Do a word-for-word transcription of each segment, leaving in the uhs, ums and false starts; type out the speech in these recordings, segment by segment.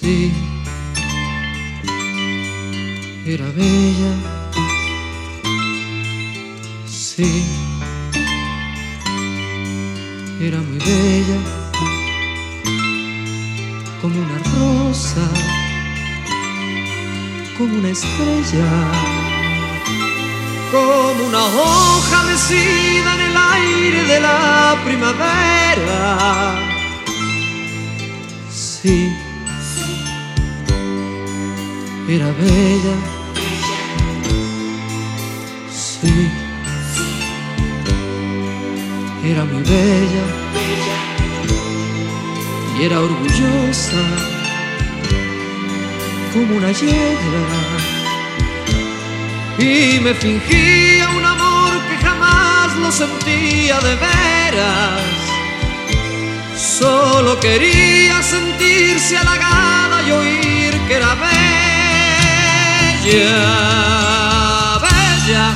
Sí, era bella. Sí, era muy bella, como una rosa, como una estrella, como una hoja mecida en el aire de la primavera. Sí, era bella. Sí, era muy bella y era orgullosa como una yegua, y me fingía un amor que jamás lo sentía de veras. Solo quería sentirse halagada y oír que era bella, bella,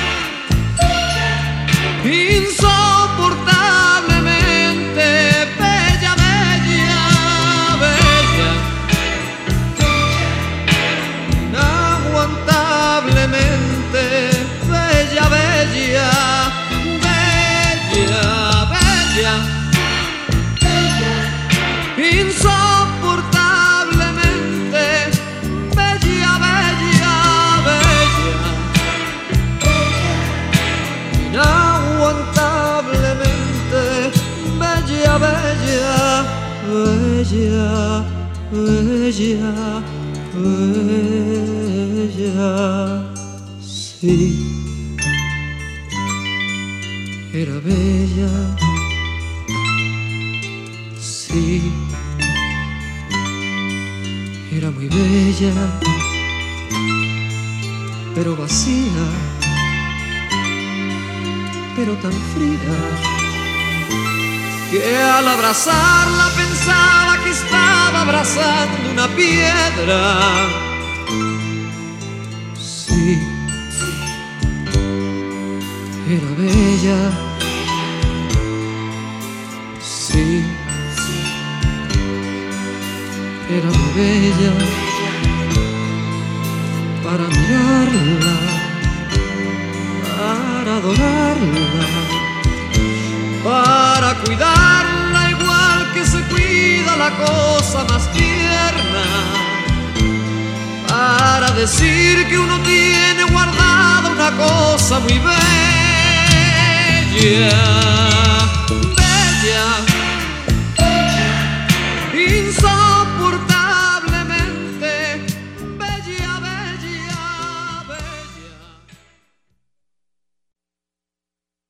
insoportablemente bella, bella, bella, inaguantablemente bella, bella, bella, bella, insoportablemente bella, bella, bella, inaguantablemente bella, bella, bella, bella, bella. Sí, era bella. Sí, era muy bella, pero vacía, pero tan fría, que al abrazarla pensaba que estaba abrazando una piedra. Sí, era bella. Sí, era muy bella para mirarla, para adorarla, para cuidarla igual que se cuida la cosa más tierna, para decir que uno tiene guardada una cosa muy bella.